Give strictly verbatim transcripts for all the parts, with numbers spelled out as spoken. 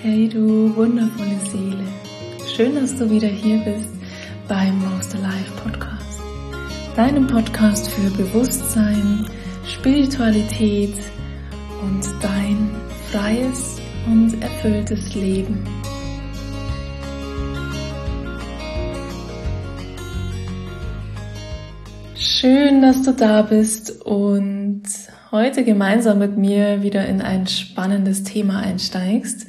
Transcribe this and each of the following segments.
Hey du wundervolle Seele, schön, dass du wieder hier bist beim Most Alive Podcast, deinem Podcast für Bewusstsein, Spiritualität und dein freies und erfülltes Leben. Schön, dass du da bist und heute gemeinsam mit mir wieder in ein spannendes Thema einsteigst.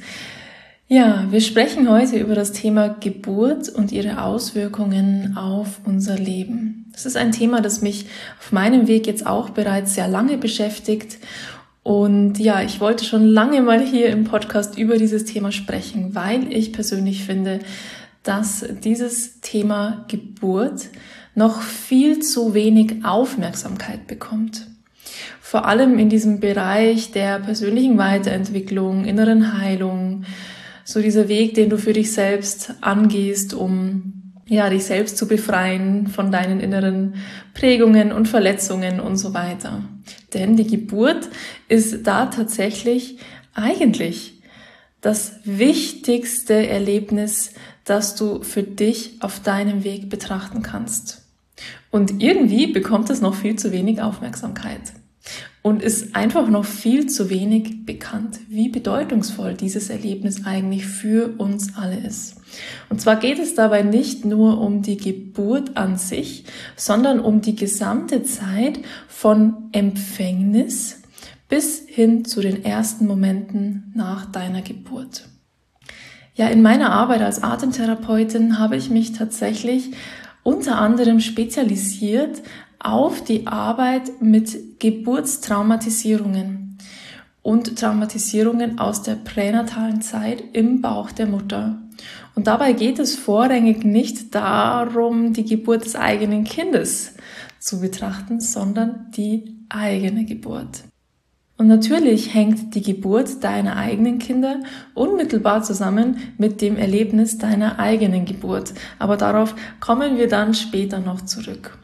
Ja, wir sprechen heute über das Thema Geburt und ihre Auswirkungen auf unser Leben. Das ist ein Thema, das mich auf meinem Weg jetzt auch bereits sehr lange beschäftigt. Und ja, ich wollte schon lange mal hier im Podcast über dieses Thema sprechen, weil ich persönlich finde, dass dieses Thema Geburt noch viel zu wenig Aufmerksamkeit bekommt. Vor allem in diesem Bereich der persönlichen Weiterentwicklung, inneren Heilung, so dieser Weg, den du für dich selbst angehst, um ja dich selbst zu befreien von deinen inneren Prägungen und Verletzungen und so weiter. Denn die Geburt ist da tatsächlich eigentlich das wichtigste Erlebnis, das du für dich auf deinem Weg betrachten kannst. Und irgendwie bekommt es noch viel zu wenig Aufmerksamkeit. Und ist einfach noch viel zu wenig bekannt, wie bedeutungsvoll dieses Erlebnis eigentlich für uns alle ist. Und zwar geht es dabei nicht nur um die Geburt an sich, sondern um die gesamte Zeit von Empfängnis bis hin zu den ersten Momenten nach deiner Geburt. Ja, in meiner Arbeit als Atemtherapeutin habe ich mich tatsächlich unter anderem spezialisiert auf die Arbeit mit Geburtstraumatisierungen und Traumatisierungen aus der pränatalen Zeit im Bauch der Mutter. Und dabei geht es vorrangig nicht darum, die Geburt des eigenen Kindes zu betrachten, sondern die eigene Geburt. Und natürlich hängt die Geburt deiner eigenen Kinder unmittelbar zusammen mit dem Erlebnis deiner eigenen Geburt. Aber darauf kommen wir dann später noch zurück.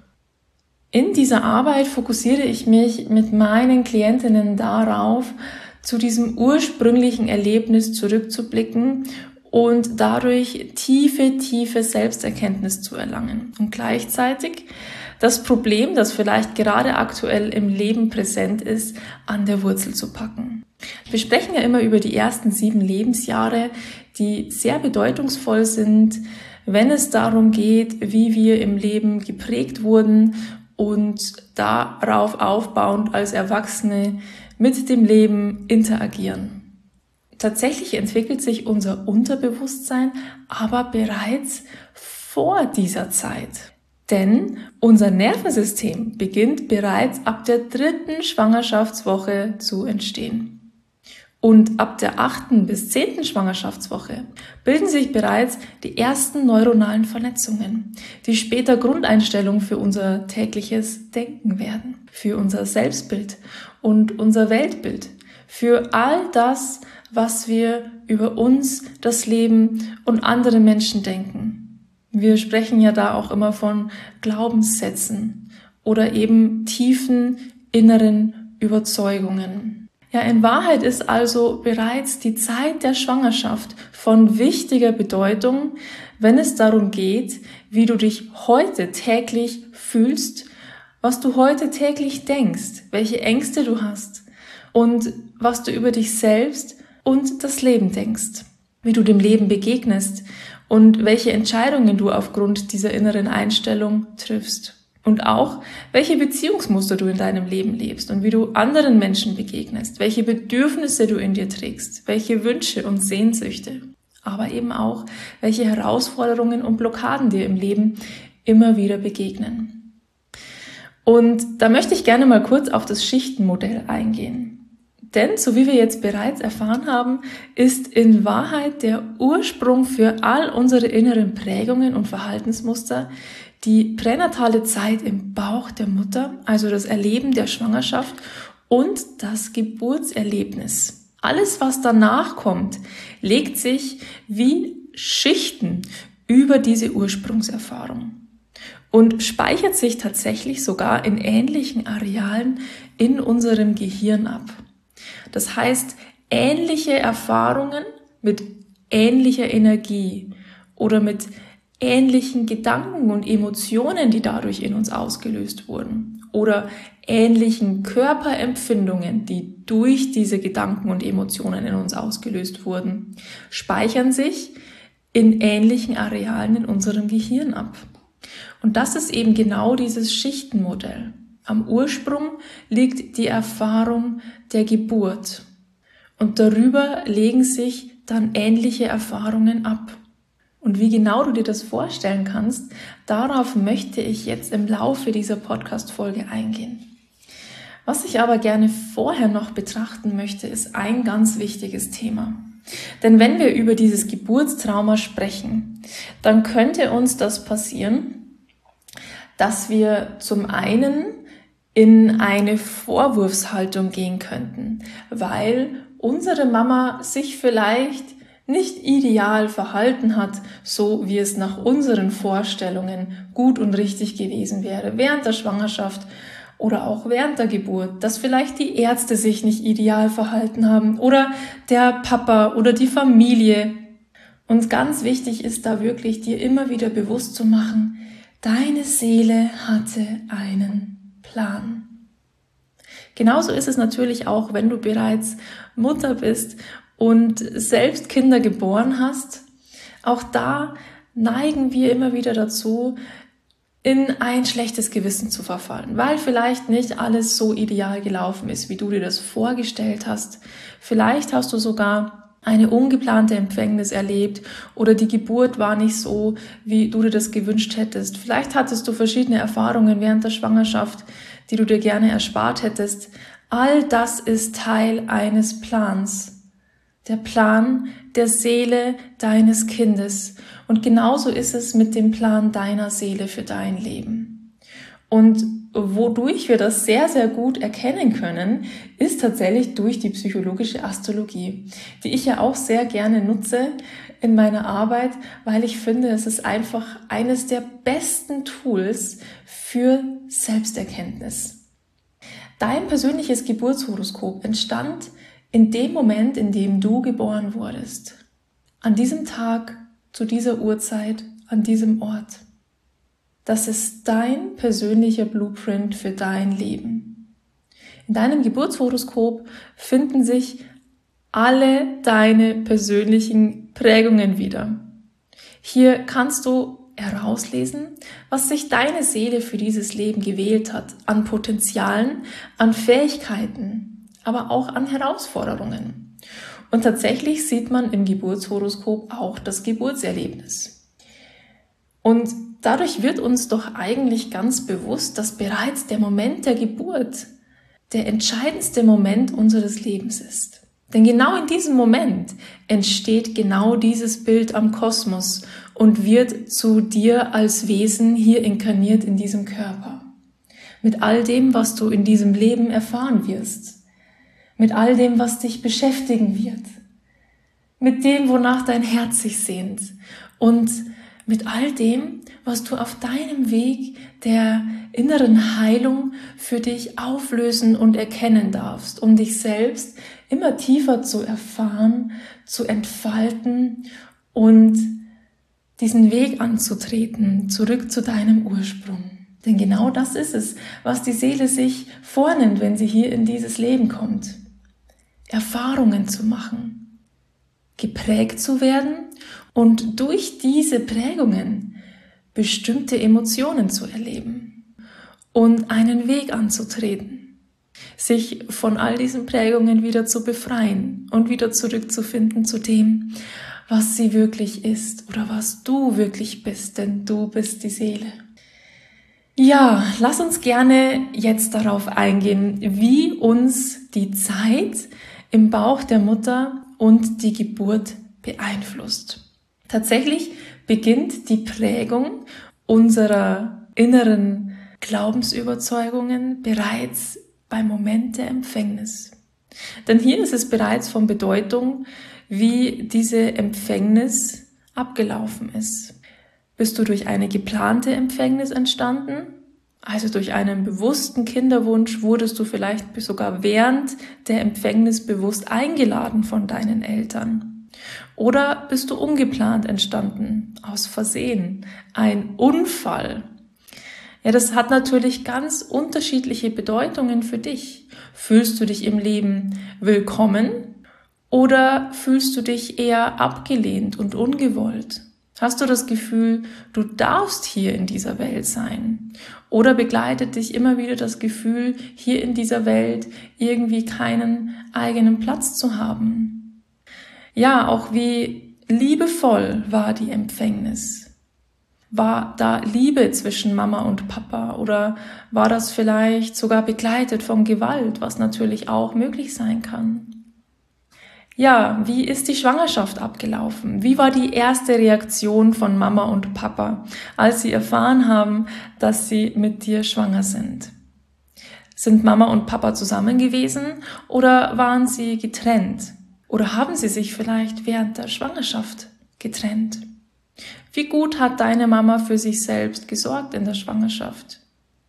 In dieser Arbeit fokussiere ich mich mit meinen Klientinnen darauf, zu diesem ursprünglichen Erlebnis zurückzublicken und dadurch tiefe, tiefe Selbsterkenntnis zu erlangen. Und gleichzeitig das Problem, das vielleicht gerade aktuell im Leben präsent ist, an der Wurzel zu packen. Wir sprechen ja immer über die ersten sieben Lebensjahre, die sehr bedeutungsvoll sind, wenn es darum geht, wie wir im Leben geprägt wurden und darauf aufbauend als Erwachsene mit dem Leben interagieren. Tatsächlich entwickelt sich unser Unterbewusstsein aber bereits vor dieser Zeit. Denn unser Nervensystem beginnt bereits ab der dritten Schwangerschaftswoche zu entstehen. Und ab der achten bis zehnten Schwangerschaftswoche bilden sich bereits die ersten neuronalen Vernetzungen, die später Grundeinstellung für unser tägliches Denken werden, für unser Selbstbild und unser Weltbild, für all das, was wir über uns, das Leben und andere Menschen denken. Wir sprechen ja da auch immer von Glaubenssätzen oder eben tiefen inneren Überzeugungen. Ja, in Wahrheit ist also bereits die Zeit der Schwangerschaft von wichtiger Bedeutung, wenn es darum geht, wie du dich heute täglich fühlst, was du heute täglich denkst, welche Ängste du hast und was du über dich selbst und das Leben denkst, wie du dem Leben begegnest und welche Entscheidungen du aufgrund dieser inneren Einstellung triffst. Und auch, welche Beziehungsmuster du in deinem Leben lebst und wie du anderen Menschen begegnest, welche Bedürfnisse du in dir trägst, welche Wünsche und Sehnsüchte, aber eben auch, welche Herausforderungen und Blockaden dir im Leben immer wieder begegnen. Und da möchte ich gerne mal kurz auf das Schichtenmodell eingehen. Denn, so wie wir jetzt bereits erfahren haben, ist in Wahrheit der Ursprung für all unsere inneren Prägungen und Verhaltensmuster die pränatale Zeit im Bauch der Mutter, also das Erleben der Schwangerschaft und das Geburtserlebnis. Alles, was danach kommt, legt sich wie Schichten über diese Ursprungserfahrung und speichert sich tatsächlich sogar in ähnlichen Arealen in unserem Gehirn ab. Das heißt, ähnliche Erfahrungen mit ähnlicher Energie oder mit ähnlichen Gedanken und Emotionen, die dadurch in uns ausgelöst wurden, oder ähnlichen Körperempfindungen, die durch diese Gedanken und Emotionen in uns ausgelöst wurden, speichern sich in ähnlichen Arealen in unserem Gehirn ab. Und das ist eben genau dieses Schichtenmodell. Am Ursprung liegt die Erfahrung der Geburt und darüber legen sich dann ähnliche Erfahrungen ab. Und wie genau du dir das vorstellen kannst, darauf möchte ich jetzt im Laufe dieser Podcast-Folge eingehen. Was ich aber gerne vorher noch betrachten möchte, ist ein ganz wichtiges Thema. Denn wenn wir über dieses Geburtstrauma sprechen, dann könnte uns das passieren, dass wir zum einen in eine Vorwurfshaltung gehen könnten, weil unsere Mama sich vielleicht nicht ideal verhalten hat, so wie es nach unseren Vorstellungen gut und richtig gewesen wäre, während der Schwangerschaft oder auch während der Geburt, dass vielleicht die Ärzte sich nicht ideal verhalten haben oder der Papa oder die Familie. Und ganz wichtig ist da wirklich, dir immer wieder bewusst zu machen, deine Seele hatte einen Plan. Genauso ist es natürlich auch, wenn du bereits Mutter bist und selbst Kinder geboren hast. Auch da neigen wir immer wieder dazu, in ein schlechtes Gewissen zu verfallen, weil vielleicht nicht alles so ideal gelaufen ist, wie du dir das vorgestellt hast. Vielleicht hast du sogar eine ungeplante Empfängnis erlebt oder die Geburt war nicht so, wie du dir das gewünscht hättest. Vielleicht hattest du verschiedene Erfahrungen während der Schwangerschaft, die du dir gerne erspart hättest. All das ist Teil eines Plans. Der Plan der Seele deines Kindes. Und genauso ist es mit dem Plan deiner Seele für dein Leben. Und wodurch wir das sehr, sehr gut erkennen können, ist tatsächlich durch die psychologische Astrologie, die ich ja auch sehr gerne nutze in meiner Arbeit, weil ich finde, es ist einfach eines der besten Tools für Selbsterkenntnis. Dein persönliches Geburtshoroskop entstand in dem Moment, in dem du geboren wurdest. An diesem Tag, zu dieser Uhrzeit, an diesem Ort. Das ist dein persönlicher Blueprint für dein Leben. In deinem Geburtshoroskop finden sich alle deine persönlichen Prägungen wieder. Hier kannst du herauslesen, was sich deine Seele für dieses Leben gewählt hat, an Potenzialen, an Fähigkeiten, aber auch an Herausforderungen. Und tatsächlich sieht man im Geburtshoroskop auch das Geburtserlebnis. Und dadurch wird uns doch eigentlich ganz bewusst, dass bereits der Moment der Geburt der entscheidendste Moment unseres Lebens ist. Denn genau in diesem Moment entsteht genau dieses Bild am Kosmos und wird zu dir als Wesen hier inkarniert in diesem Körper. Mit all dem, was du in diesem Leben erfahren wirst. Mit all dem, was dich beschäftigen wird. Mit dem, wonach dein Herz sich sehnt. Und mit all dem, was du auf deinem Weg der inneren Heilung für dich auflösen und erkennen darfst, um dich selbst immer tiefer zu erfahren, zu entfalten und diesen Weg anzutreten, zurück zu deinem Ursprung. Denn genau das ist es, was die Seele sich vornimmt, wenn sie hier in dieses Leben kommt. Erfahrungen zu machen, geprägt zu werden und durch diese Prägungen bestimmte Emotionen zu erleben und einen Weg anzutreten, sich von all diesen Prägungen wieder zu befreien und wieder zurückzufinden zu dem, was sie wirklich ist oder was du wirklich bist, denn du bist die Seele. Ja, lass uns gerne jetzt darauf eingehen, wie uns die Zeit im Bauch der Mutter und die Geburt beeinflusst. Tatsächlich beginnt die Prägung unserer inneren Glaubensüberzeugungen bereits beim Moment der Empfängnis. Denn hier ist es bereits von Bedeutung, wie diese Empfängnis abgelaufen ist. Bist du durch eine geplante Empfängnis entstanden? Also durch einen bewussten Kinderwunsch wurdest du vielleicht sogar während der Empfängnis bewusst eingeladen von deinen Eltern. Oder bist du ungeplant entstanden, aus Versehen, ein Unfall? Ja, das hat natürlich ganz unterschiedliche Bedeutungen für dich. Fühlst du dich im Leben willkommen oder fühlst du dich eher abgelehnt und ungewollt? Hast du das Gefühl, du darfst hier in dieser Welt sein? Oder begleitet dich immer wieder das Gefühl, hier in dieser Welt irgendwie keinen eigenen Platz zu haben? Ja, auch wie liebevoll war die Empfängnis? War da Liebe zwischen Mama und Papa? Oder war das vielleicht sogar begleitet von Gewalt, was natürlich auch möglich sein kann? Ja, wie ist die Schwangerschaft abgelaufen? Wie war die erste Reaktion von Mama und Papa, als sie erfahren haben, dass sie mit dir schwanger sind? Sind Mama und Papa zusammen gewesen oder waren sie getrennt? Oder haben sie sich vielleicht während der Schwangerschaft getrennt? Wie gut hat deine Mama für sich selbst gesorgt in der Schwangerschaft?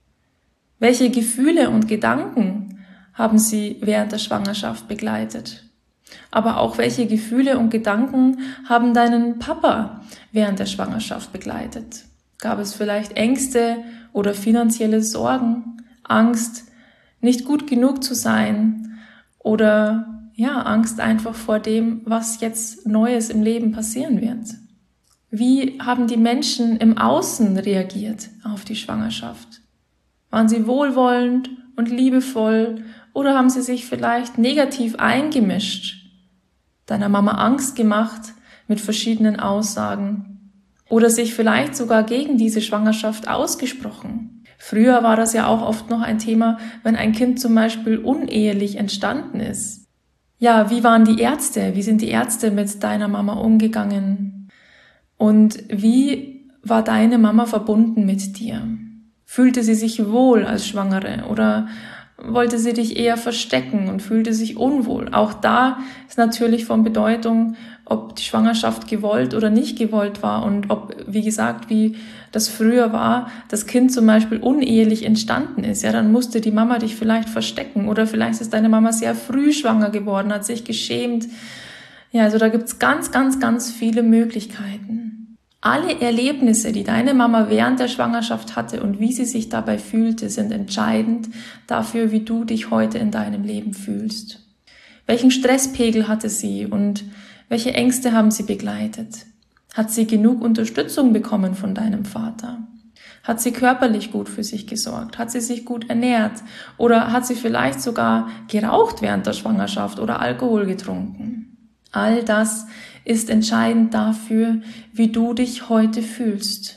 Welche Gefühle und Gedanken haben sie während der Schwangerschaft begleitet? Aber auch welche Gefühle und Gedanken haben deinen Papa während der Schwangerschaft begleitet? Gab es vielleicht Ängste oder finanzielle Sorgen, Angst, nicht gut genug zu sein oder ja, Angst einfach vor dem, was jetzt Neues im Leben passieren wird? Wie haben die Menschen im Außen reagiert auf die Schwangerschaft? Waren sie wohlwollend und liebevoll oder haben sie sich vielleicht negativ eingemischt? Deiner Mama Angst gemacht mit verschiedenen Aussagen oder sich vielleicht sogar gegen diese Schwangerschaft ausgesprochen. Früher war das ja auch oft noch ein Thema, wenn ein Kind zum Beispiel unehelich entstanden ist. Ja, wie waren die Ärzte? Wie sind die Ärzte mit deiner Mama umgegangen? Und wie war deine Mama verbunden mit dir? Fühlte sie sich wohl als Schwangere oder wollte sie dich eher verstecken und fühlte sich unwohl? Auch da ist natürlich von Bedeutung, ob die Schwangerschaft gewollt oder nicht gewollt war und ob, wie gesagt, wie das früher war, das Kind zum Beispiel unehelich entstanden ist. Ja, dann musste die Mama dich vielleicht verstecken oder vielleicht ist deine Mama sehr früh schwanger geworden, hat sich geschämt. Ja, also da gibt's ganz, ganz, ganz viele Möglichkeiten. Alle Erlebnisse, die deine Mama während der Schwangerschaft hatte und wie sie sich dabei fühlte, sind entscheidend dafür, wie du dich heute in deinem Leben fühlst. Welchen Stresspegel hatte sie und welche Ängste haben sie begleitet? Hat sie genug Unterstützung bekommen von deinem Vater? Hat sie körperlich gut für sich gesorgt? Hat sie sich gut ernährt? Oder hat sie vielleicht sogar geraucht während der Schwangerschaft oder Alkohol getrunken? All das ist entscheidend dafür, wie du dich heute fühlst.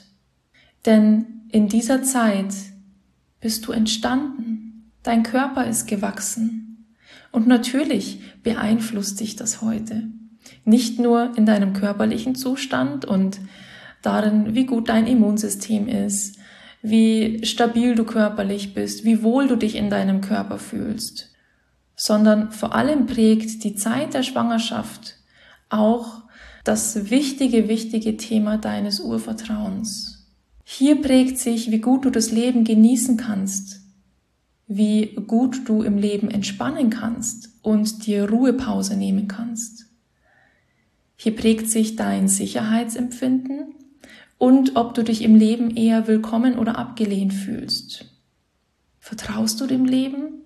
Denn in dieser Zeit bist du entstanden, dein Körper ist gewachsen und natürlich beeinflusst dich das heute. Nicht nur in deinem körperlichen Zustand und darin, wie gut dein Immunsystem ist, wie stabil du körperlich bist, wie wohl du dich in deinem Körper fühlst, sondern vor allem prägt die Zeit der Schwangerschaft auch das wichtige, wichtige Thema deines Urvertrauens. Hier prägt sich, wie gut du das Leben genießen kannst, wie gut du im Leben entspannen kannst und dir Ruhepause nehmen kannst. Hier prägt sich dein Sicherheitsempfinden und ob du dich im Leben eher willkommen oder abgelehnt fühlst. Vertraust du dem Leben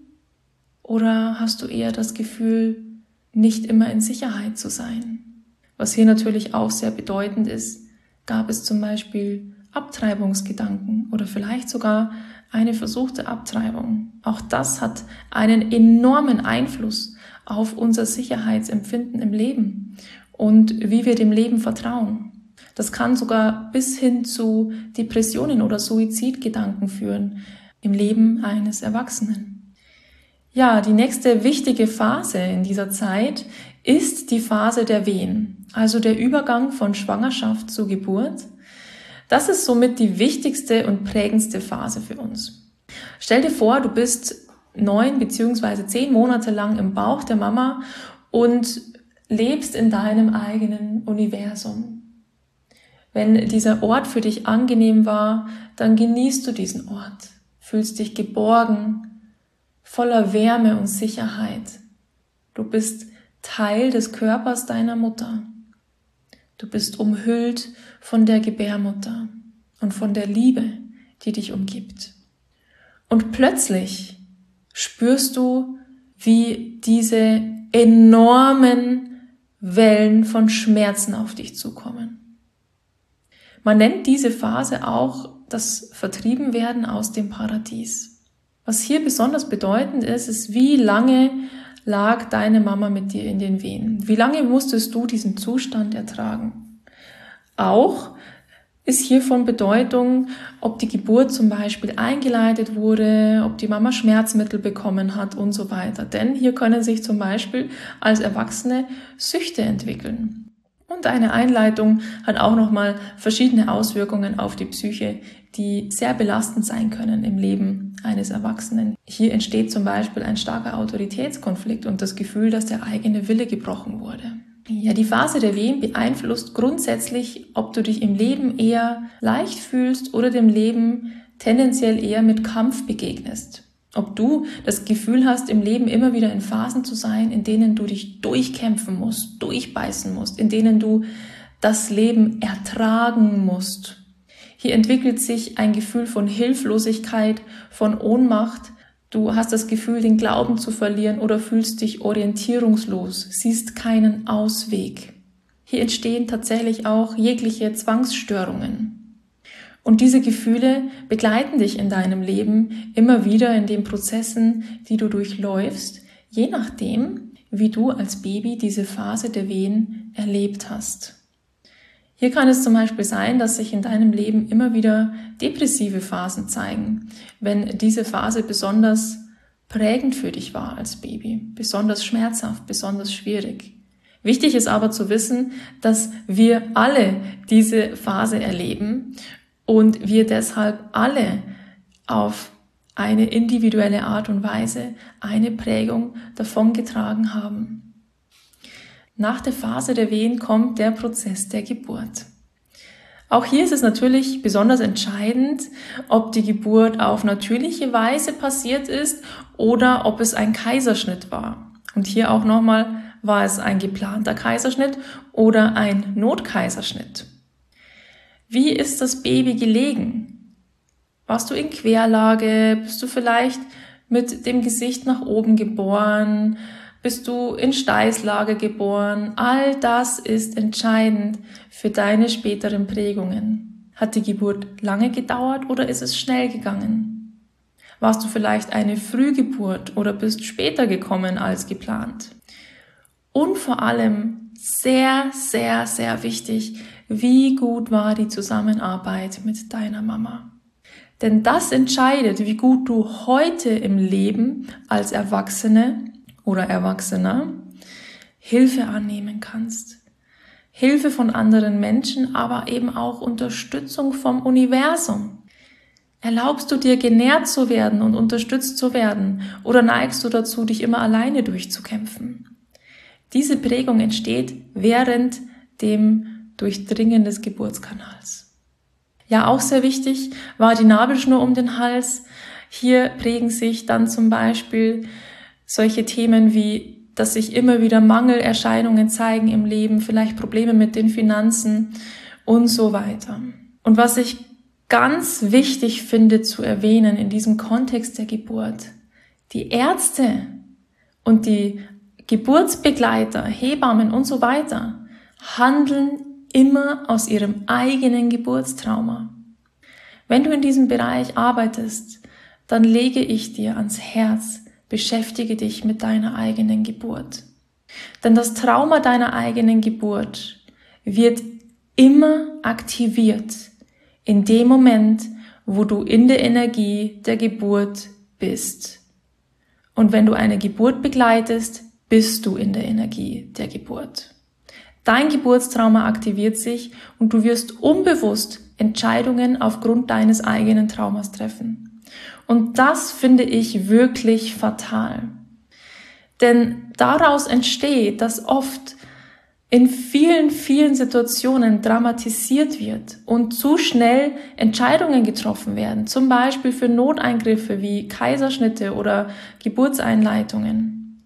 oder hast du eher das Gefühl, nicht immer in Sicherheit zu sein? Was hier natürlich auch sehr bedeutend ist, gab es zum Beispiel Abtreibungsgedanken oder vielleicht sogar eine versuchte Abtreibung. Auch das hat einen enormen Einfluss auf unser Sicherheitsempfinden im Leben und wie wir dem Leben vertrauen. Das kann sogar bis hin zu Depressionen oder Suizidgedanken führen im Leben eines Erwachsenen. Ja, die nächste wichtige Phase in dieser Zeit ist die Phase der Wehen, also der Übergang von Schwangerschaft zu Geburt. Das ist somit die wichtigste und prägendste Phase für uns. Stell dir vor, du bist neun beziehungsweise zehn Monate lang im Bauch der Mama und lebst in deinem eigenen Universum. Wenn dieser Ort für dich angenehm war, dann genießt du diesen Ort, fühlst dich geborgen, voller Wärme und Sicherheit. Du bist Teil des Körpers deiner Mutter. Du bist umhüllt von der Gebärmutter und von der Liebe, die dich umgibt. Und plötzlich spürst du, wie diese enormen Wellen von Schmerzen auf dich zukommen. Man nennt diese Phase auch das Vertriebenwerden aus dem Paradies. Was hier besonders bedeutend ist, ist, wie lange lag deine Mama mit dir in den Wehen? Wie lange musstest du diesen Zustand ertragen? Auch ist hier von Bedeutung, ob die Geburt zum Beispiel eingeleitet wurde, ob die Mama Schmerzmittel bekommen hat und so weiter. Denn hier können sich zum Beispiel als Erwachsene Süchte entwickeln. Und eine Einleitung hat auch nochmal verschiedene Auswirkungen auf die Psyche, die sehr belastend sein können im Leben eines Erwachsenen. Hier entsteht zum Beispiel ein starker Autoritätskonflikt und das Gefühl, dass der eigene Wille gebrochen wurde. Ja, die Phase der Wehen beeinflusst grundsätzlich, ob du dich im Leben eher leicht fühlst oder dem Leben tendenziell eher mit Kampf begegnest. Ob du das Gefühl hast, im Leben immer wieder in Phasen zu sein, in denen du dich durchkämpfen musst, durchbeißen musst, in denen du das Leben ertragen musst. Hier entwickelt sich ein Gefühl von Hilflosigkeit, von Ohnmacht. Du hast das Gefühl, den Glauben zu verlieren oder fühlst dich orientierungslos, siehst keinen Ausweg. Hier entstehen tatsächlich auch jegliche Zwangsstörungen. Und diese Gefühle begleiten dich in deinem Leben immer wieder in den Prozessen, die du durchläufst, je nachdem, wie du als Baby diese Phase der Wehen erlebt hast. Hier kann es zum Beispiel sein, dass sich in deinem Leben immer wieder depressive Phasen zeigen, wenn diese Phase besonders prägend für dich war als Baby, besonders schmerzhaft, besonders schwierig. Wichtig ist aber zu wissen, dass wir alle diese Phase erleben und wir deshalb alle auf eine individuelle Art und Weise eine Prägung davongetragen haben. Nach der Phase der Wehen kommt der Prozess der Geburt. Auch hier ist es natürlich besonders entscheidend, ob die Geburt auf natürliche Weise passiert ist oder ob es ein Kaiserschnitt war. Und hier auch nochmal, war es ein geplanter Kaiserschnitt oder ein Notkaiserschnitt? Wie ist das Baby gelegen? Warst du in Querlage? Bist du vielleicht mit dem Gesicht nach oben geboren? Bist du in Steißlage geboren? All das ist entscheidend für deine späteren Prägungen. Hat die Geburt lange gedauert oder ist es schnell gegangen? Warst du vielleicht eine Frühgeburt oder bist später gekommen als geplant? Und vor allem sehr, sehr, sehr wichtig, wie gut war die Zusammenarbeit mit deiner Mama? Denn das entscheidet, wie gut du heute im Leben als Erwachsene oder Erwachsener Hilfe annehmen kannst. Hilfe von anderen Menschen, aber eben auch Unterstützung vom Universum. Erlaubst du dir, genährt zu werden und unterstützt zu werden oder neigst du dazu, dich immer alleine durchzukämpfen? Diese Prägung entsteht während dem Durchdringen des Geburtskanals. Ja, auch sehr wichtig war die Nabelschnur um den Hals. Hier prägen sich dann zum Beispiel solche Themen wie, dass sich immer wieder Mangelerscheinungen zeigen im Leben, vielleicht Probleme mit den Finanzen und so weiter. Und was ich ganz wichtig finde zu erwähnen in diesem Kontext der Geburt, die Ärzte und die Geburtsbegleiter, Hebammen und so weiter handeln immer aus ihrem eigenen Geburtstrauma. Wenn du in diesem Bereich arbeitest, dann lege ich dir ans Herz, beschäftige dich mit deiner eigenen Geburt. Denn das Trauma deiner eigenen Geburt wird immer aktiviert in dem Moment, wo du in der Energie der Geburt bist. Und wenn du eine Geburt begleitest, bist du in der Energie der Geburt. Dein Geburtstrauma aktiviert sich und du wirst unbewusst Entscheidungen aufgrund deines eigenen Traumas treffen. Und das finde ich wirklich fatal. Denn daraus entsteht, dass oft in vielen, vielen Situationen dramatisiert wird und zu schnell Entscheidungen getroffen werden, zum Beispiel für Noteingriffe wie Kaiserschnitte oder Geburtseinleitungen.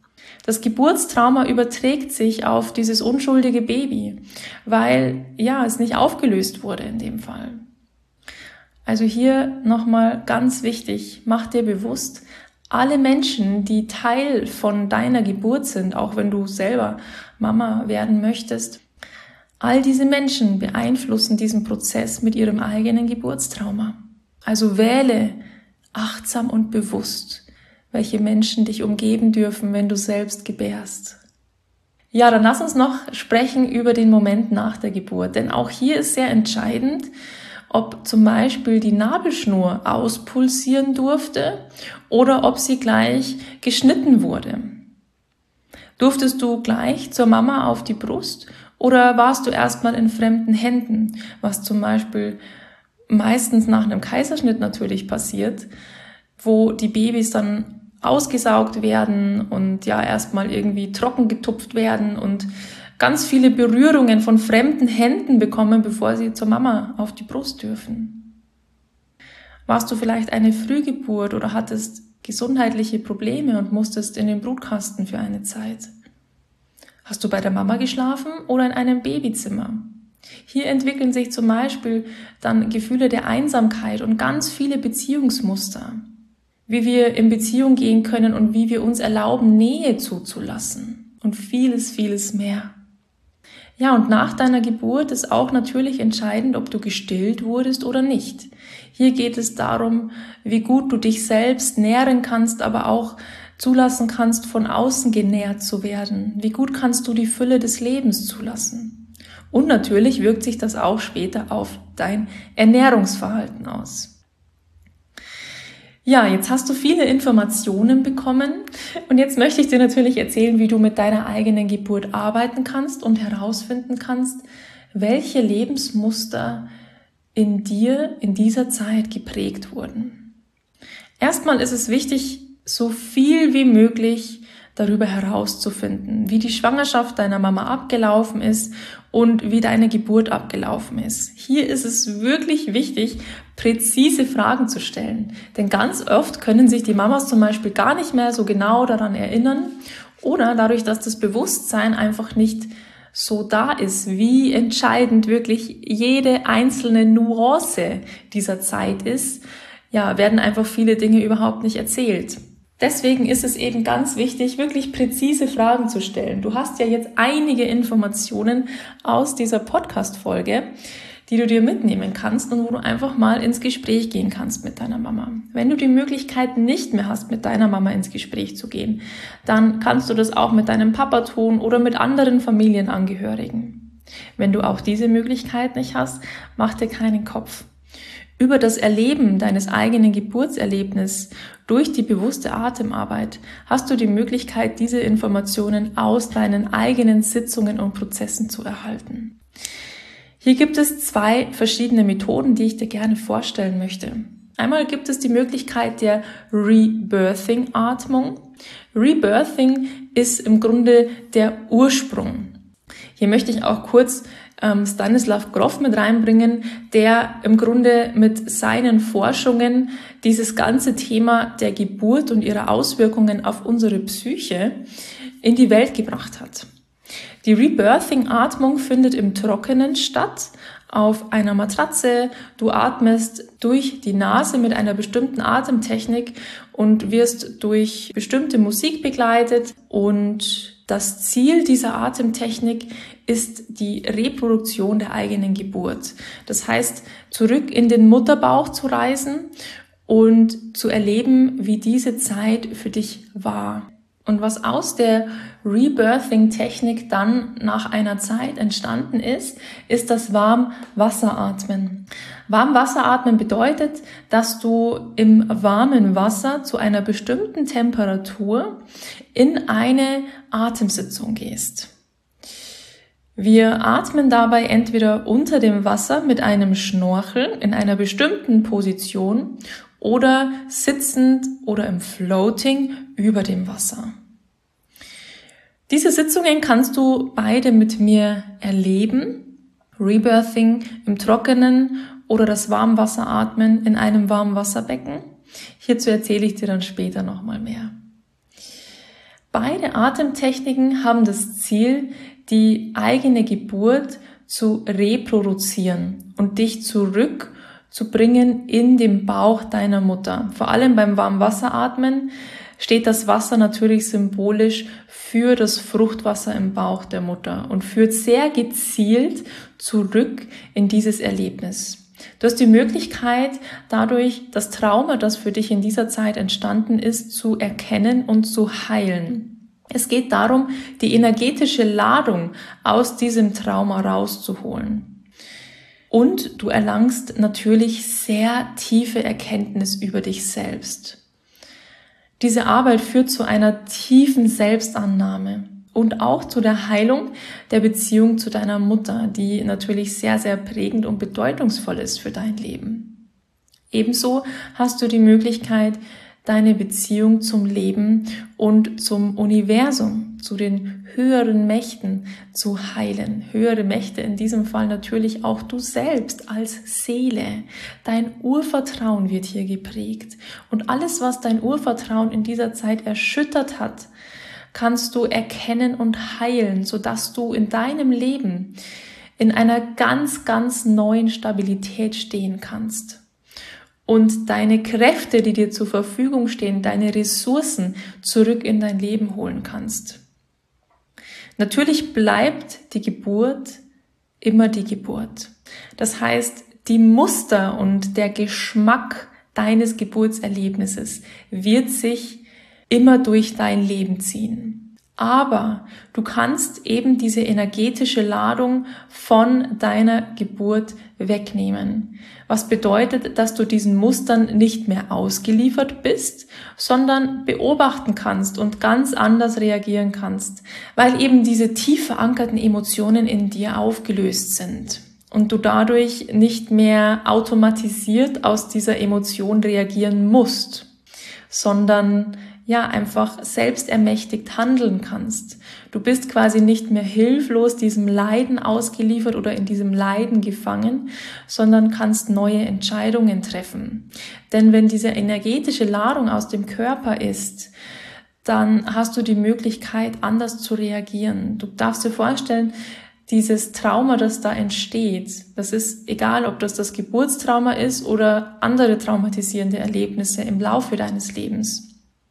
Das Geburtstrauma überträgt sich auf dieses unschuldige Baby, weil ja es nicht aufgelöst wurde in dem Fall. Also hier nochmal ganz wichtig, mach dir bewusst, alle Menschen, die Teil von deiner Geburt sind, auch wenn du selber Mama werden möchtest, all diese Menschen beeinflussen diesen Prozess mit ihrem eigenen Geburtstrauma. Also wähle achtsam und bewusst, welche Menschen dich umgeben dürfen, wenn du selbst gebärst. Ja, dann lass uns noch sprechen über den Moment nach der Geburt, denn auch hier ist sehr entscheidend, ob zum Beispiel die Nabelschnur auspulsieren durfte oder ob sie gleich geschnitten wurde. Durftest du gleich zur Mama auf die Brust oder warst du erstmal in fremden Händen, was zum Beispiel meistens nach einem Kaiserschnitt natürlich passiert, wo die Babys dann ausgesaugt werden und ja erstmal irgendwie trocken getupft werden und ganz viele Berührungen von fremden Händen bekommen, bevor sie zur Mama auf die Brust dürfen. Warst du vielleicht eine Frühgeburt oder hattest gesundheitliche Probleme und musstest in den Brutkasten für eine Zeit? Hast du bei der Mama geschlafen oder in einem Babyzimmer? Hier entwickeln sich zum Beispiel dann Gefühle der Einsamkeit und ganz viele Beziehungsmuster, wie wir in Beziehung gehen können und wie wir uns erlauben, Nähe zuzulassen und vieles, vieles mehr. Ja, und nach deiner Geburt ist auch natürlich entscheidend, ob du gestillt wurdest oder nicht. Hier geht es darum, wie gut du dich selbst nähren kannst, aber auch zulassen kannst, von außen genährt zu werden. Wie gut kannst du die Fülle des Lebens zulassen? Und natürlich wirkt sich das auch später auf dein Ernährungsverhalten aus. Ja, jetzt hast du viele Informationen bekommen und jetzt möchte ich dir natürlich erzählen, wie du mit deiner eigenen Geburt arbeiten kannst und herausfinden kannst, welche Lebensmuster in dir in dieser Zeit geprägt wurden. Erstmal ist es wichtig, so viel wie möglich darüber herauszufinden, wie die Schwangerschaft deiner Mama abgelaufen ist und wie deine Geburt abgelaufen ist. Hier ist es wirklich wichtig, präzise Fragen zu stellen, denn ganz oft können sich die Mamas zum Beispiel gar nicht mehr so genau daran erinnern oder dadurch, dass das Bewusstsein einfach nicht so da ist, wie entscheidend wirklich jede einzelne Nuance dieser Zeit ist, ja, werden einfach viele Dinge überhaupt nicht erzählt. Deswegen ist es eben ganz wichtig, wirklich präzise Fragen zu stellen. Du hast ja jetzt einige Informationen aus dieser Podcast-Folge, die du dir mitnehmen kannst und wo du einfach mal ins Gespräch gehen kannst mit deiner Mama. Wenn du die Möglichkeit nicht mehr hast, mit deiner Mama ins Gespräch zu gehen, dann kannst du das auch mit deinem Papa tun oder mit anderen Familienangehörigen. Wenn du auch diese Möglichkeit nicht hast, mach dir keinen Kopf. Über das Erleben deines eigenen Geburtserlebnisses durch die bewusste Atemarbeit hast du die Möglichkeit, diese Informationen aus deinen eigenen Sitzungen und Prozessen zu erhalten. Hier gibt es zwei verschiedene Methoden, die ich dir gerne vorstellen möchte. Einmal gibt es die Möglichkeit der Rebirthing-Atmung. Rebirthing ist im Grunde der Ursprung. Hier möchte ich auch kurz ähm, Stanislav Grof mit reinbringen, der im Grunde mit seinen Forschungen dieses ganze Thema der Geburt und ihrer Auswirkungen auf unsere Psyche in die Welt gebracht hat. Die Rebirthing-Atmung findet im Trockenen statt, auf einer Matratze. Du atmest durch die Nase mit einer bestimmten Atemtechnik und wirst durch bestimmte Musik begleitet. Und das Ziel dieser Atemtechnik ist die Reproduktion der eigenen Geburt. Das heißt, zurück in den Mutterbauch zu reisen und zu erleben, wie diese Zeit für dich war. Und was aus der Rebirthing-Technik dann nach einer Zeit entstanden ist, ist das Warmwasseratmen. Warmwasseratmen bedeutet, dass du im warmen Wasser zu einer bestimmten Temperatur in eine Atemsitzung gehst. Wir atmen dabei entweder unter dem Wasser mit einem Schnorchel in einer bestimmten Position oder sitzend oder im Floating über dem Wasser. Diese Sitzungen kannst du beide mit mir erleben. Rebirthing im Trockenen oder das Warmwasseratmen in einem Warmwasserbecken. Hierzu erzähle ich dir dann später nochmal mehr. Beide Atemtechniken haben das Ziel, die eigene Geburt zu reproduzieren und dich zurückzubringen in den Bauch deiner Mutter. Vor allem beim Warmwasseratmen steht das Wasser natürlich symbolisch für das Fruchtwasser im Bauch der Mutter und führt sehr gezielt zurück in dieses Erlebnis. Du hast die Möglichkeit, dadurch das Trauma, das für dich in dieser Zeit entstanden ist, zu erkennen und zu heilen. Es geht darum, die energetische Ladung aus diesem Trauma rauszuholen. Und du erlangst natürlich sehr tiefe Erkenntnis über dich selbst. Diese Arbeit führt zu einer tiefen Selbstannahme und auch zu der Heilung der Beziehung zu deiner Mutter, die natürlich sehr, sehr prägend und bedeutungsvoll ist für dein Leben. Ebenso hast du die Möglichkeit, deine Beziehung zum Leben und zum Universum, zu den höheren Mächten zu heilen. Höhere Mächte in diesem Fall natürlich auch du selbst als Seele. Dein Urvertrauen wird hier geprägt. Und alles, was dein Urvertrauen in dieser Zeit erschüttert hat, kannst du erkennen und heilen, sodass du in deinem Leben in einer ganz, ganz neuen Stabilität stehen kannst. Und deine Kräfte, die dir zur Verfügung stehen, deine Ressourcen zurück in dein Leben holen kannst. Natürlich bleibt die Geburt immer die Geburt. Das heißt, die Muster und der Geschmack deines Geburtserlebnisses wird sich immer durch dein Leben ziehen. Aber du kannst eben diese energetische Ladung von deiner Geburt wegnehmen. Was bedeutet, dass du diesen Mustern nicht mehr ausgeliefert bist, sondern beobachten kannst und ganz anders reagieren kannst, weil eben diese tief verankerten Emotionen in dir aufgelöst sind und du dadurch nicht mehr automatisiert aus dieser Emotion reagieren musst, sondern ja, einfach selbstermächtigt handeln kannst. Du bist quasi nicht mehr hilflos diesem Leiden ausgeliefert oder in diesem Leiden gefangen, sondern kannst neue Entscheidungen treffen. Denn wenn diese energetische Ladung aus dem Körper ist, dann hast du die Möglichkeit, anders zu reagieren. Du darfst dir vorstellen, dieses Trauma, das da entsteht, das ist egal, ob das das Geburtstrauma ist oder andere traumatisierende Erlebnisse im Laufe deines Lebens,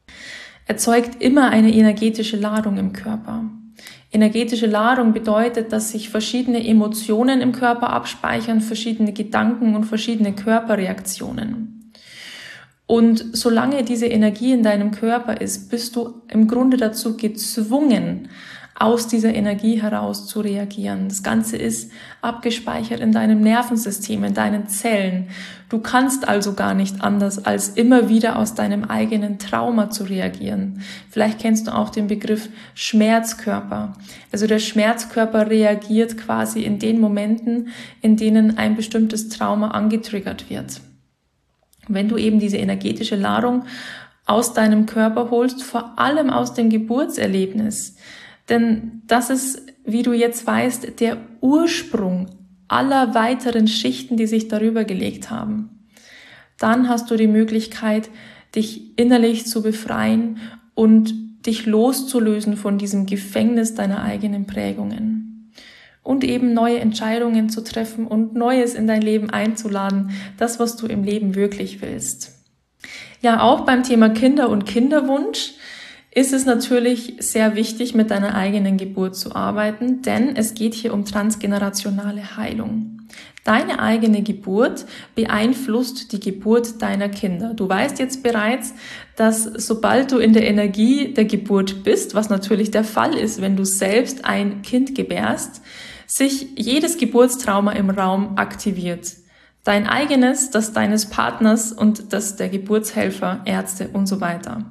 erzeugt immer eine energetische Ladung im Körper. Energetische Ladung bedeutet, dass sich verschiedene Emotionen im Körper abspeichern, verschiedene Gedanken und verschiedene Körperreaktionen. Und solange diese Energie in deinem Körper ist, bist du im Grunde dazu gezwungen, aus dieser Energie heraus zu reagieren. Das Ganze ist abgespeichert in deinem Nervensystem, in deinen Zellen. Du kannst also gar nicht anders, als immer wieder aus deinem eigenen Trauma zu reagieren. Vielleicht kennst du auch den Begriff Schmerzkörper. Also der Schmerzkörper reagiert quasi in den Momenten, in denen ein bestimmtes Trauma angetriggert wird. Wenn du eben diese energetische Ladung aus deinem Körper holst, vor allem aus dem Geburtserlebnis, denn das ist, wie du jetzt weißt, der Ursprung aller weiteren Schichten, die sich darüber gelegt haben. Dann hast du die Möglichkeit, dich innerlich zu befreien und dich loszulösen von diesem Gefängnis deiner eigenen Prägungen. Und eben neue Entscheidungen zu treffen und Neues in dein Leben einzuladen, das, was du im Leben wirklich willst. Ja, auch beim Thema Kinder und Kinderwunsch ist es natürlich sehr wichtig, mit deiner eigenen Geburt zu arbeiten, denn es geht hier um transgenerationale Heilung. Deine eigene Geburt beeinflusst die Geburt deiner Kinder. Du weißt jetzt bereits, dass sobald du in der Energie der Geburt bist, was natürlich der Fall ist, wenn du selbst ein Kind gebärst, sich jedes Geburtstrauma im Raum aktiviert. Dein eigenes, das deines Partners und das der Geburtshelfer, Ärzte und so weiter.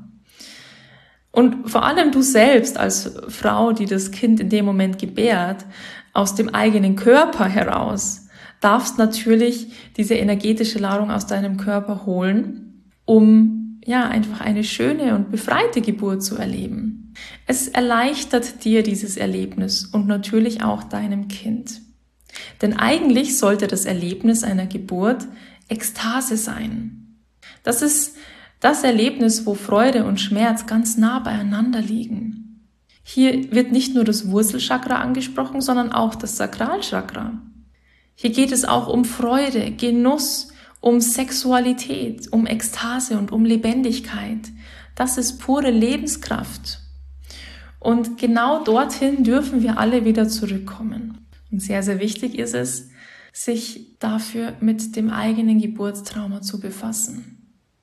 Und vor allem du selbst als Frau, die das Kind in dem Moment gebärt, aus dem eigenen Körper heraus, darfst natürlich diese energetische Ladung aus deinem Körper holen, um ja einfach eine schöne und befreite Geburt zu erleben. Es erleichtert dir dieses Erlebnis und natürlich auch deinem Kind. Denn eigentlich sollte das Erlebnis einer Geburt Ekstase sein. Das ist das Erlebnis, wo Freude und Schmerz ganz nah beieinander liegen. Hier wird nicht nur das Wurzelchakra angesprochen, sondern auch das Sakralchakra. Hier geht es auch um Freude, Genuss, um Sexualität, um Ekstase und um Lebendigkeit. Das ist pure Lebenskraft. Und genau dorthin dürfen wir alle wieder zurückkommen. Und sehr, sehr wichtig ist es, sich dafür mit dem eigenen Geburtstrauma zu befassen.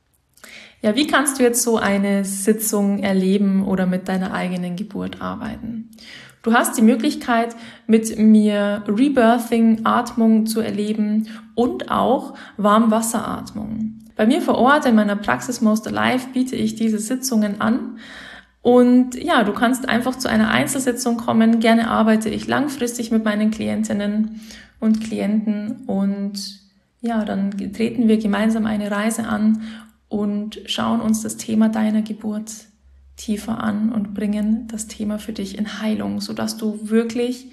Ja, wie kannst du jetzt so eine Sitzung erleben oder mit deiner eigenen Geburt arbeiten? Du hast die Möglichkeit, mit mir Rebirthing-Atmung zu erleben und auch Warmwasseratmung. Bei mir vor Ort in meiner Praxis Most Alive biete ich diese Sitzungen an. Und ja, du kannst einfach zu einer Einzelsitzung kommen. Gerne arbeite ich langfristig mit meinen Klientinnen und Klienten. Und ja, dann treten wir gemeinsam eine Reise an und schauen uns das Thema deiner Geburt tiefer an und bringen das Thema für dich in Heilung, sodass du wirklich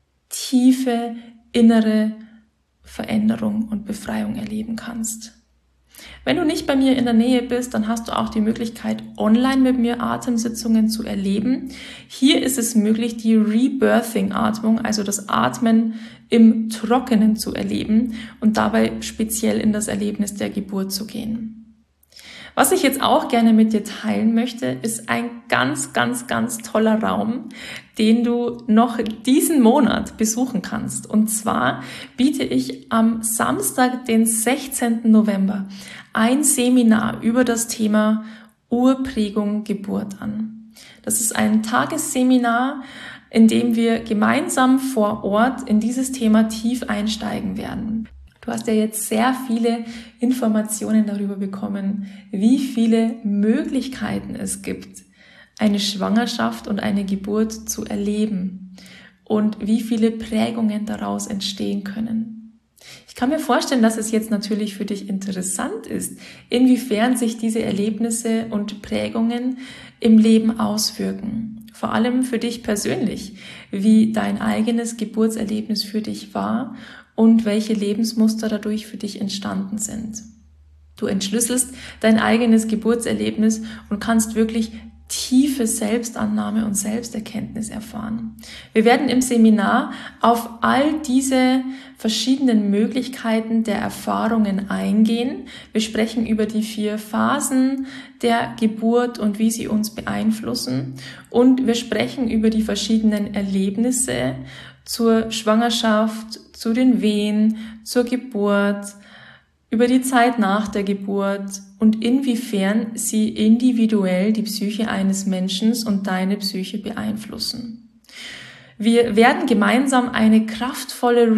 tiefe innere Veränderung und Befreiung erleben kannst. Wenn du nicht bei mir in der Nähe bist, dann hast du auch die Möglichkeit, online mit mir Atemsitzungen zu erleben. Hier ist es möglich, die Rebirthing-Atmung, also das Atmen im Trockenen zu erleben und dabei speziell in das Erlebnis der Geburt zu gehen. Was ich jetzt auch gerne mit dir teilen möchte, ist ein ganz, ganz, ganz toller Raum, den du noch diesen Monat besuchen kannst. Und zwar biete ich am Samstag, den sechzehnten November, ein Seminar über das Thema Urprägung Geburt an. Das ist ein Tagesseminar, in dem wir gemeinsam vor Ort in dieses Thema tief einsteigen werden. Du hast ja jetzt sehr viele Informationen darüber bekommen, wie viele Möglichkeiten es gibt, eine Schwangerschaft und eine Geburt zu erleben und wie viele Prägungen daraus entstehen können. Ich kann mir vorstellen, dass es jetzt natürlich für dich interessant ist, inwiefern sich diese Erlebnisse und Prägungen im Leben auswirken. Vor allem für dich persönlich, wie dein eigenes Geburtserlebnis für dich war und welche Lebensmuster dadurch für dich entstanden sind. Du entschlüsselst dein eigenes Geburtserlebnis und kannst wirklich tiefe Selbstannahme und Selbsterkenntnis erfahren. Wir werden im Seminar auf all diese verschiedenen Möglichkeiten der Erfahrungen eingehen. Wir sprechen über die vier Phasen der Geburt und wie sie uns beeinflussen. Und wir sprechen über die verschiedenen Erlebnisse zur Schwangerschaft, zu den Wehen, zur Geburt, über die Zeit nach der Geburt und inwiefern sie individuell die Psyche eines Menschen und deine Psyche beeinflussen. Wir werden gemeinsam eine kraftvolle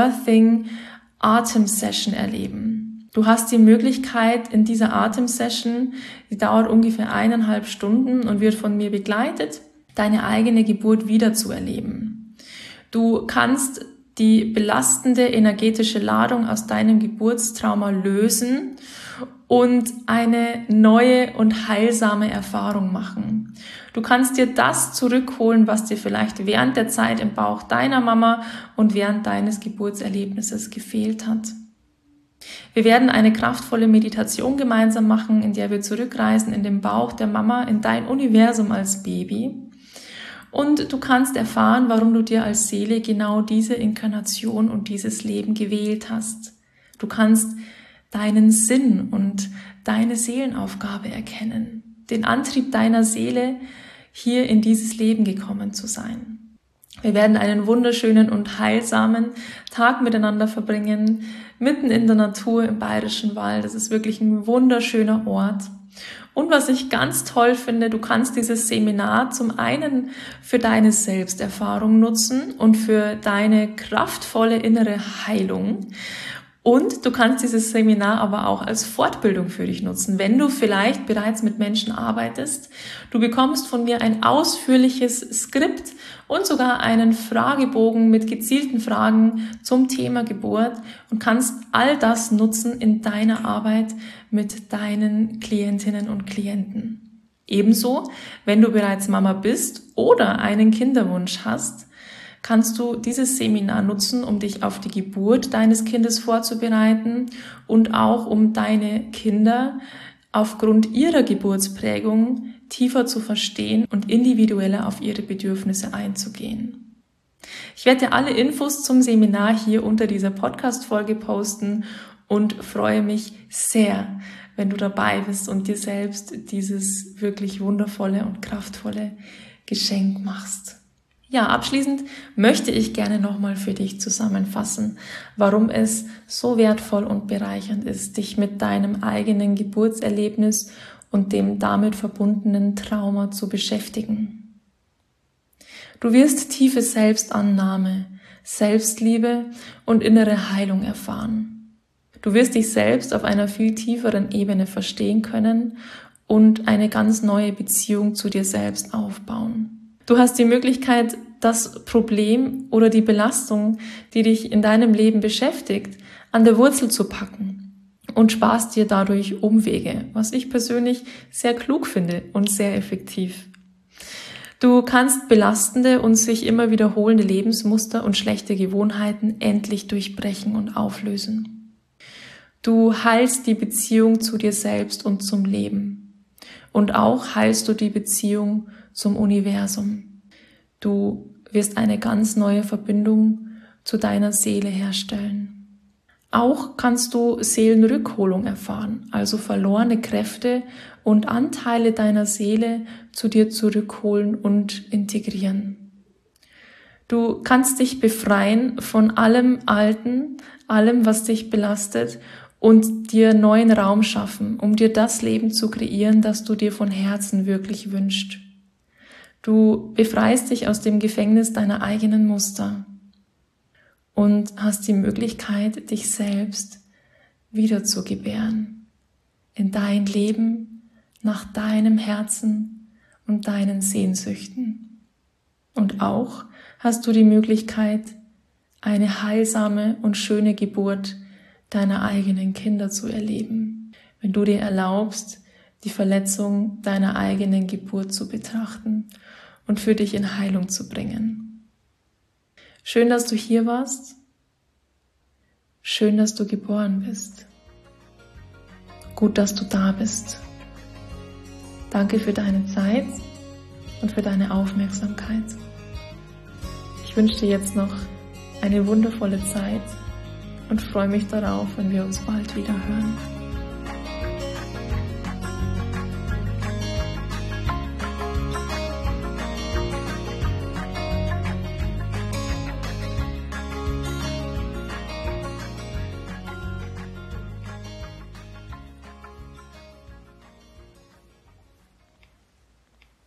Rebirthing-Atem-Session erleben. Du hast die Möglichkeit in dieser Atem-Session, die dauert ungefähr eineinhalb Stunden und wird von mir begleitet, deine eigene Geburt wiederzuerleben. Du kannst die belastende energetische Ladung aus deinem Geburtstrauma lösen und eine neue und heilsame Erfahrung machen. Du kannst dir das zurückholen, was dir vielleicht während der Zeit im Bauch deiner Mama und während deines Geburtserlebnisses gefehlt hat. Wir werden eine kraftvolle Meditation gemeinsam machen, in der wir zurückreisen in den Bauch der Mama, in dein Universum als Baby. Und du kannst erfahren, warum du dir als Seele genau diese Inkarnation und dieses Leben gewählt hast. Du kannst deinen Sinn und deine Seelenaufgabe erkennen, den Antrieb deiner Seele, hier in dieses Leben gekommen zu sein. Wir werden einen wunderschönen und heilsamen Tag miteinander verbringen, mitten in der Natur im Bayerischen Wald. Das ist wirklich ein wunderschöner Ort. Und was ich ganz toll finde, du kannst dieses Seminar zum einen für deine Selbsterfahrung nutzen und für deine kraftvolle innere Heilung. Und du kannst dieses Seminar aber auch als Fortbildung für dich nutzen, wenn du vielleicht bereits mit Menschen arbeitest. Du bekommst von mir ein ausführliches Skript und sogar einen Fragebogen mit gezielten Fragen zum Thema Geburt und kannst all das nutzen in deiner Arbeit mit deinen Klientinnen und Klienten. Ebenso, wenn du bereits Mama bist oder einen Kinderwunsch hast, kannst du dieses Seminar nutzen, um dich auf die Geburt deines Kindes vorzubereiten und auch um deine Kinder aufgrund ihrer Geburtsprägung tiefer zu verstehen und individueller auf ihre Bedürfnisse einzugehen. Ich werde dir alle Infos zum Seminar hier unter dieser Podcast-Folge posten und freue mich sehr, wenn du dabei bist und dir selbst dieses wirklich wundervolle und kraftvolle Geschenk machst. Ja, abschließend möchte ich gerne nochmal für dich zusammenfassen, warum es so wertvoll und bereichernd ist, dich mit deinem eigenen Geburtserlebnis und dem damit verbundenen Trauma zu beschäftigen. Du wirst tiefe Selbstannahme, Selbstliebe und innere Heilung erfahren. Du wirst dich selbst auf einer viel tieferen Ebene verstehen können und eine ganz neue Beziehung zu dir selbst aufbauen. Du hast die Möglichkeit, das Problem oder die Belastung, die dich in deinem Leben beschäftigt, an der Wurzel zu packen und sparst dir dadurch Umwege, was ich persönlich sehr klug finde und sehr effektiv. Du kannst belastende und sich immer wiederholende Lebensmuster und schlechte Gewohnheiten endlich durchbrechen und auflösen. Du heilst die Beziehung zu dir selbst und zum Leben. Und auch heilst du die Beziehung zum Universum. Du wirst eine ganz neue Verbindung zu deiner Seele herstellen. Auch kannst du Seelenrückholung erfahren, also verlorene Kräfte und Anteile deiner Seele zu dir zurückholen und integrieren. Du kannst dich befreien von allem Alten, allem, was dich belastet und dir neuen Raum schaffen, um dir das Leben zu kreieren, das du dir von Herzen wirklich wünschst. Du befreist dich aus dem Gefängnis deiner eigenen Muster und hast die Möglichkeit, dich selbst wiederzugebären in dein Leben nach deinem Herzen und deinen Sehnsüchten. Und auch hast du die Möglichkeit, eine heilsame und schöne Geburt deiner eigenen Kinder zu erleben, wenn du dir erlaubst, die Verletzung deiner eigenen Geburt zu betrachten und für dich in Heilung zu bringen. Schön, dass du hier warst. Schön, dass du geboren bist. Gut, dass du da bist. Danke für deine Zeit und für deine Aufmerksamkeit. Ich wünsche dir jetzt noch eine wundervolle Zeit und freue mich darauf, wenn wir uns bald wieder hören.